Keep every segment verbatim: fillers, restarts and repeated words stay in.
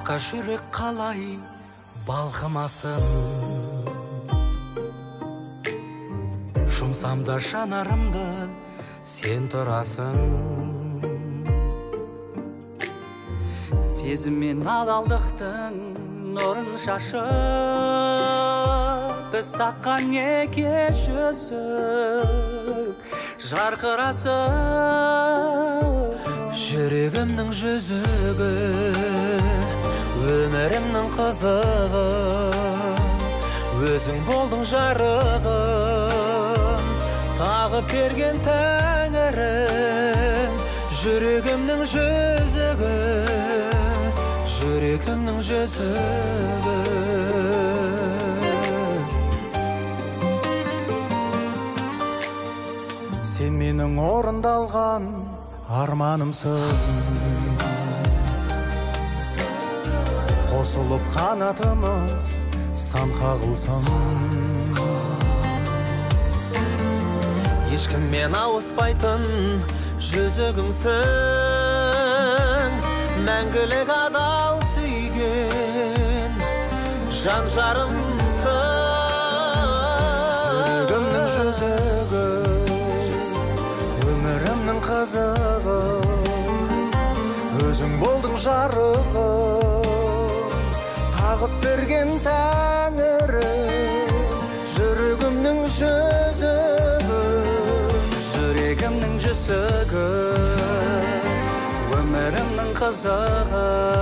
Басқа жүрек қалай балқымасын, жұмсамда жанарымды сен тұрасың. Сезім мен адалдықтың нұрын шашып, біз таққан неке жүзік жарқырасың. Жүрегімнің жүзігі, өмірімнің қызығы, өзің болдың жарығым, тағып берген тәңірім. Жүрегімнің жүзігі, жүрегімнің жүзігі. Сен менің орындалған арманымсың, қосылып қанатымыз сан қағылсын. Ешкіммен ауыспайтын жүзігімсің, мәңгілік адал сүйген жан жарымсың. Жүрегімнің жүзігі, өмірімнің қызығы, өзің болдың жарығым, тағып берген тәңірім. Жүрегімнің жүзігі, жүрегімнің жүзігі, өмірімнің қызығы,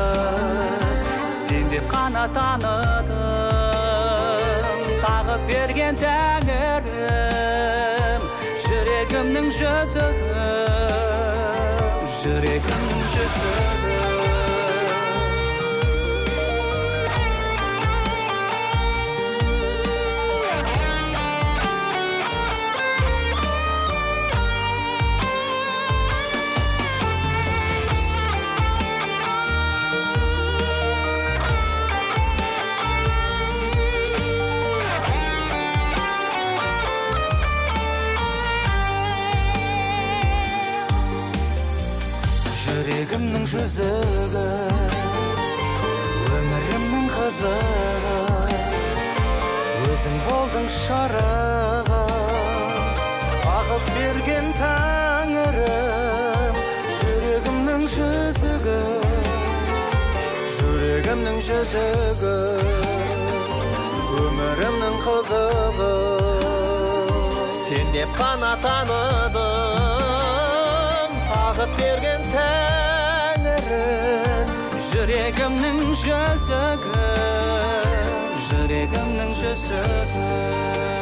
сен деп қана таныдым, тағып берген тәңірім. Жүрегімнің жүзігі, жүрегімнің жүзігі. Жүрегімнің жүзігі, өмірімнің қызығы, өзің болдың шарығым, тағып берген тәңірім. Жүрегімнің жүзігі, жүрегімнің жүзігі, өмірімнің қызығы, сен деп қана таныдым, тағып берген тәңірім. Жүрегімнің жүзігі, жүрегімнің жүзігі.